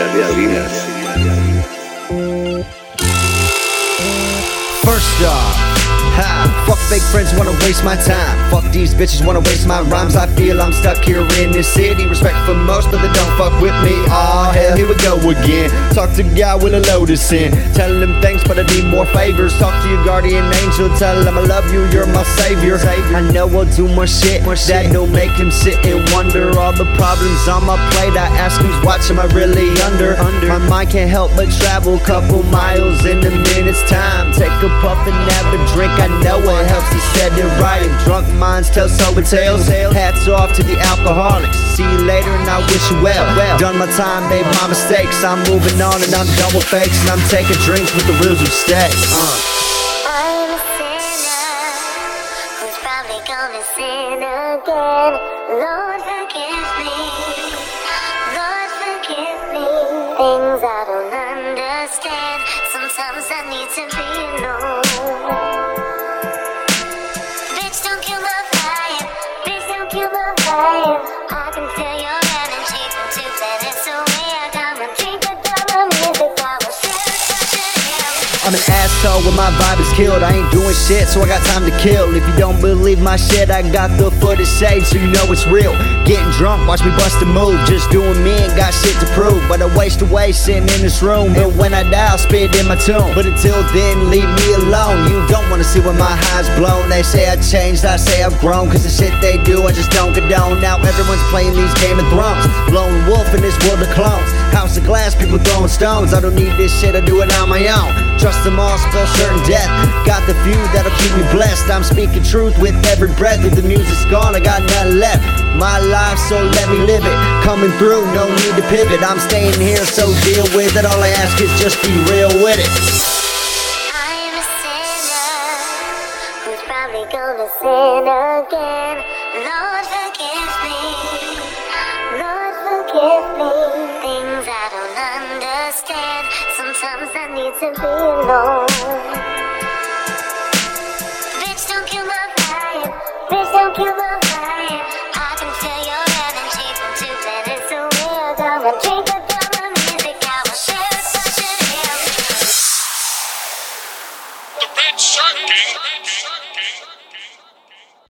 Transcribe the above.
First off, fuck fake friends wanna waste my time. Fuck these bitches wanna waste my rhymes. I feel I'm stuck here in this city. Respect for most, but they don't fuck with me. Aw, hell, here we go again. Talk to God with a lotus in. Tell him thanks, but I need more favors. Talk to your guardian angel. Tell him I love you, you're my savior. I know I'll do more shit that don't make him sit and wonder. All the problems on my plate, I ask who's watching, am I really under? My mind can't help but travel couple miles in a minute's time. Take a puff and have a drink, I know it helps to set it right. And drunk minds tell sober tales. Hats off to the alcoholics. See you later and I wish you well. Done my time, made my mistakes. I'm moving on and I'm done with fakes. And I'm taking drinks with the wheels who stay. I'm a sinner who's probably gonna sin again. Lord forgive me, Lord forgive me. Things I don't understand. Sometimes I need to be alone. Bitch, don't kill my vibe. Bitch, don't kill my vibe. I can feel your energy from 2 minutes away. I got my drink, I got my music, I will share such a hell. I'm an asshole when my vibe is killed. I ain't doing shit, so I got time to kill. If you don't believe my shit, I got the footage saved, so you know it's real. Getting drunk, watch me bust a move. Just doing me, ain't got shit to prove. But I waste away sitting in this room. And when I die, I'll spit in my tomb. But until then, leave me alone. You don't wanna see when my high's blown. They say I changed, I say I've grown. Cause the shit they do, I just don't condone. Now everyone's playing these Game of Thrones. Lone wolf in this world of clones. House of glass, people throwing stones. I don't need this shit, I do it on my own. Trust them all, spell certain death. Got the few that'll keep me blessed. I'm speaking truth with every breath. If the music's gone, I got nothing left. My life, so let me live it. Coming through, no need to pivot. I'm staying here, so deal with it. All I ask is just be real with it. I'm a sinner who's probably gonna sin again. Lord forgive me, Lord forgive me. Things I don't understand. Sometimes I need to be alone. Bitch, don't kill my vibe. Bitch, don't kill my